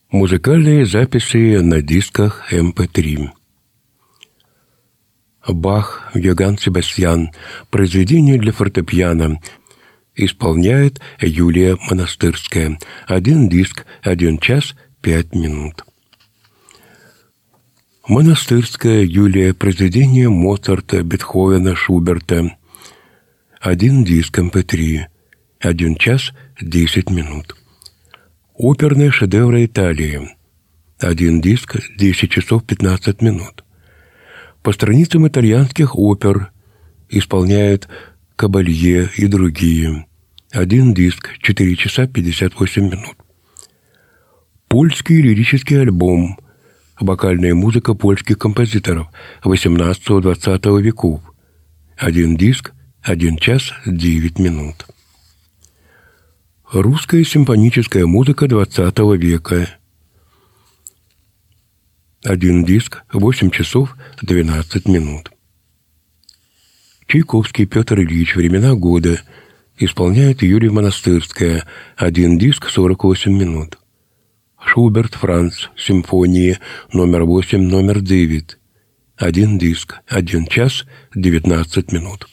Музыкальные записи на дисках MP3. Бах, Йоганн Себастьян. Произведение для фортепиано. Исполняет Юлия Монастырская. 1 диск, 1 час, 5 минут. Монастырская Юлия. Произведение Моцарта, Бетховена, Шуберта. 1 диск MP3. 1 час, 10 минут. Оперные шедевры Италии. 1 диск, 10 часов 15 минут. По страницам итальянских опер исполняют Кабалье и другие. 1 диск, 4 часа 58 минут. Польский лирический альбом. Вокальная музыка польских композиторов XVIII-XX веков. 1 диск, 1 час 9 минут. Русская симфоническая музыка XX века. 1 диск, 8 часов 12 минут. Чайковский Петр Ильич. Времена года. Исполняет Юлия Монастырская. 1 диск, 48 минут. Шуберт Франц. Симфонии номер 8, номер 9. 1 диск, 1 час 19 минут.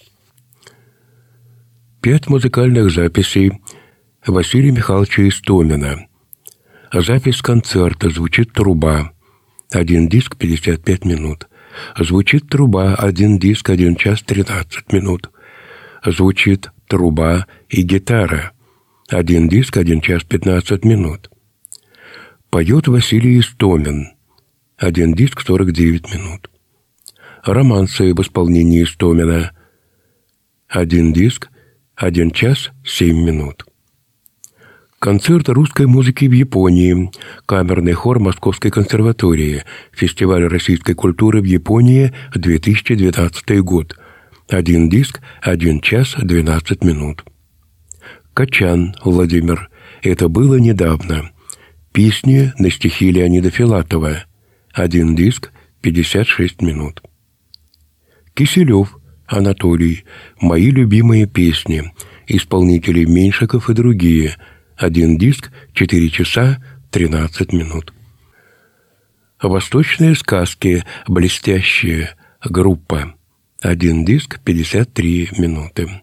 5 музыкальных записей Василия Михайловича Истомина. Запись концерта. Звучит труба. 1 диск, 55 минут. Звучит труба. 1 диск, 1 час 13 минут. Звучит труба и гитара. 1 диск, 1 час 15 минут. Поет Василий Истомин. 1 диск, 49 минут. Романсы в исполнении Истомина. 1 диск, 1 час 7 минут. Концерт русской музыки в Японии. Камерный хор Московской консерватории. Фестиваль российской культуры в Японии, 2012 год. 1 диск, 1 час 12 минут. Качан Владимир. Это было недавно. Песни на стихи Леонида Филатова. 1 диск, 56 минут. Киселев Анатолий. Мои любимые песни. Исполнители Меньшиков и другие. 1 диск, 4 часа 13 минут. Восточные сказки. Блестящие. Группа. 1 диск, 53 минуты.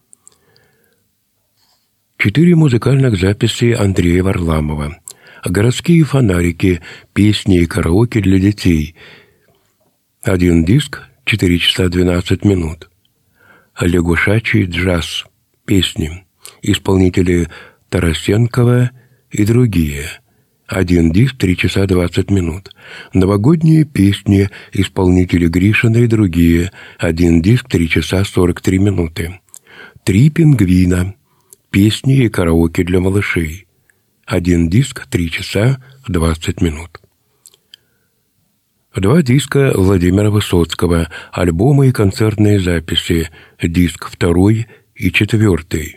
4 музыкальных записи Андрея Варламова. Городские фонарики. Песни и караоке для детей. 1 диск, 4 часа 12 минут. Лягушачий джаз. Песни. Исполнители Тарасенкова и другие. 1 диск, 3 часа 20 минут. Новогодние песни. Исполнители Гришина и другие. 1 диск, 3 часа 43 минуты. 3 пингвина. Песни и караоке для малышей. 1 диск, 3 часа 20 минут. 2 диска Владимира Высоцкого. Альбомы и концертные записи. Диск 2 и 4.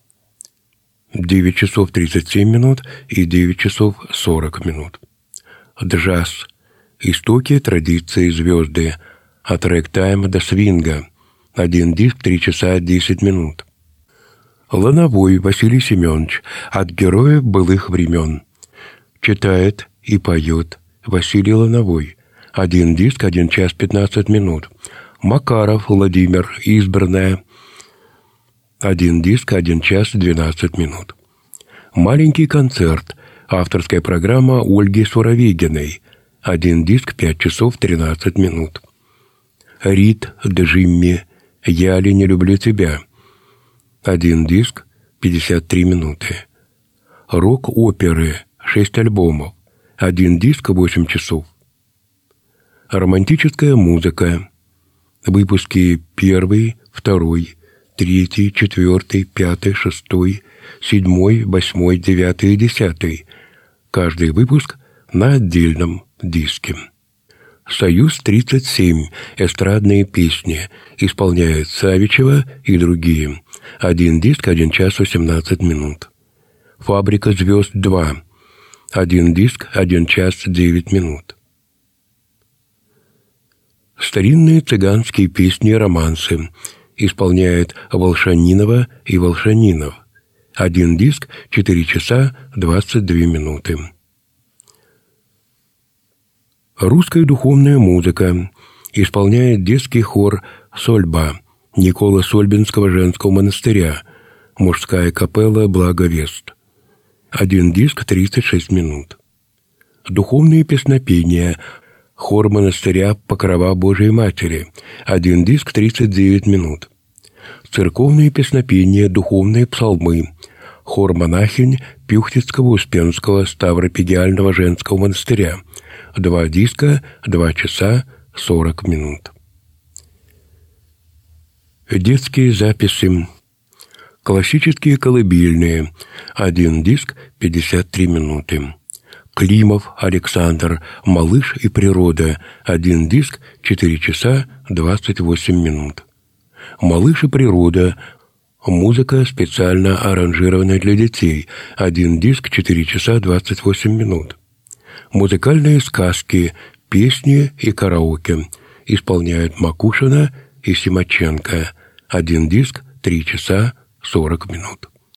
9 часов 37 минут и 9 часов 40 минут. Джаз. Истоки, традиции, звезды. От рэгтайма до свинга. 1 диск, 3 часа 10 минут. Лановой Василий Семенович. От героев былых времен. Читает и поет Василий Лановой. 1 диск, 1 час 15 минут. Макаров Владимир. Избранная. 1 диск, 1 час 12 минут. Маленький концерт. Авторская программа Ольги Суровегиной. 1 диск, 5 часов 13 минут. Рид Джимми. Я ли не люблю тебя. 1 диск, 53 минуты. Рок-оперы. 6 альбомов. 1 диск, 8 часов. Романтическая музыка. Выпуски 1, 2, 3, 4, 5, 6, 7, 8, 9 и 10. Каждый выпуск на отдельном диске. «Союз-37». Эстрадные песни. Исполняют Савичева и другие. 1 диск, 1 час 18 минут. «Фабрика звезд 2». 1 диск, 1 час 9 минут. Старинные цыганские песни и романсы. Исполняет Волшанинова и Волшанинов. 1 диск, 4 часа 22 минуты. Русская духовная музыка. Исполняет детский хор «Сольба» Николо-Сольбинского женского монастыря. Мужская капелла «Благовест». 1 диск 36 минут. Духовные песнопения. Хор монастыря Покрова Божией Матери. 1 диск 39 минут. Церковные песнопения, духовные псалмы. Хор монахинь Пюхтицкого Успенского Ставропигиального женского монастыря. 2 диска, 2 часа 40 минут. Детские записи. Классические колыбельные. 1 диск 53 минуты. Климов Александр. Малыш и природа. 1 диск 4 часа 28 минут. Малыш и природа. Музыка, специально аранжированная для детей. 1 диск 4 часа 28 минут. Музыкальные сказки, песни и караоке. Исполняют Макушина и Симаченко. 1 диск 3 часа 40 минут.